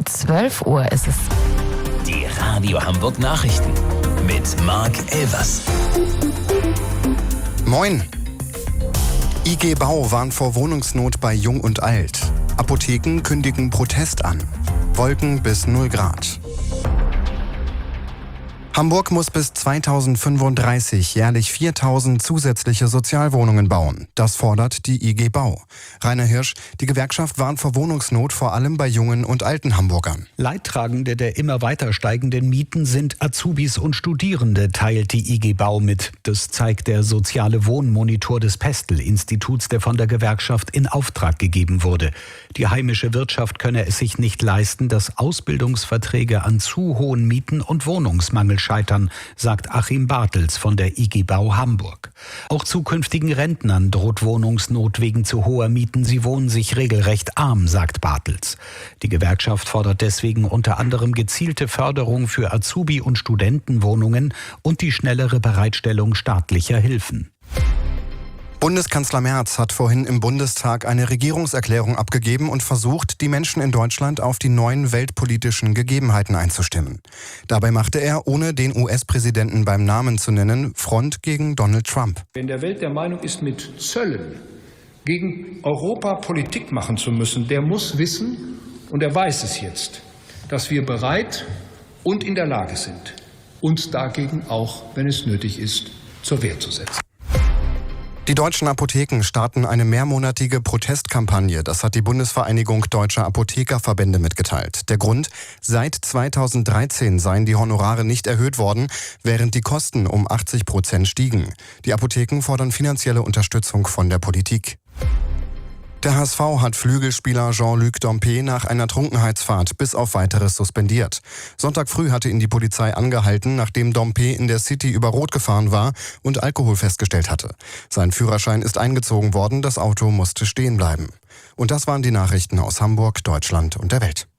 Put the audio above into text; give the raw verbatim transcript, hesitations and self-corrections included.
zwölf Uhr ist es. Die Radio Hamburg Nachrichten mit Marc Elvers. Moin! I G Bau warnt vor Wohnungsnot bei Jung und Alt. Apotheken kündigen Protest an. Wolken bis null Grad. Hamburg muss bis zweitausendfünfunddreißig jährlich viertausend zusätzliche Sozialwohnungen bauen. Das fordert die I G Bau. Rainer Hirsch, die Gewerkschaft warnt vor Wohnungsnot vor allem bei jungen und alten Hamburgern. Leidtragende der immer weiter steigenden Mieten sind Azubis und Studierende, teilt die I G Bau mit. Das zeigt der soziale Wohnmonitor des Pestel-Instituts, der von der Gewerkschaft in Auftrag gegeben wurde. Die heimische Wirtschaft könne es sich nicht leisten, dass Ausbildungsverträge an zu hohen Mieten und Wohnungsmangel scheitern, sagt Achim Bartels von der I G Bau Hamburg. Auch zukünftigen Rentnern droht Wohnungsnot wegen zu hoher Mieten. Sie wohnen sich regelrecht arm, sagt Bartels. Die Gewerkschaft fordert deswegen unter anderem gezielte Förderung für Azubi- und Studentenwohnungen und die schnellere Bereitstellung staatlicher Hilfen. Bundeskanzler Merz hat vorhin im Bundestag eine Regierungserklärung abgegeben und versucht, die Menschen in Deutschland auf die neuen weltpolitischen Gegebenheiten einzustimmen. Dabei machte er, ohne den U S-Präsidenten beim Namen zu nennen, Front gegen Donald Trump. Wer in der Welt der Meinung ist, mit Zöllen gegen Europa Politik machen zu müssen, der muss wissen, und er weiß es jetzt, dass wir bereit und in der Lage sind, uns dagegen auch, wenn es nötig ist, zur Wehr zu setzen. Die deutschen Apotheken starten eine mehrmonatige Protestkampagne. Das hat die Bundesvereinigung Deutscher Apothekerverbände mitgeteilt. Der Grund? Seit zweitausenddreizehn seien die Honorare nicht erhöht worden, während die Kosten um achtzig Prozent stiegen. Die Apotheken fordern finanzielle Unterstützung von der Politik. Der H S V hat Flügelspieler Jean-Luc Dompe nach einer Trunkenheitsfahrt bis auf Weiteres suspendiert. Sonntag früh hatte ihn die Polizei angehalten, nachdem Dompe in der City über Rot gefahren war und Alkohol festgestellt hatte. Sein Führerschein ist eingezogen worden, das Auto musste stehen bleiben. Und das waren die Nachrichten aus Hamburg, Deutschland und der Welt.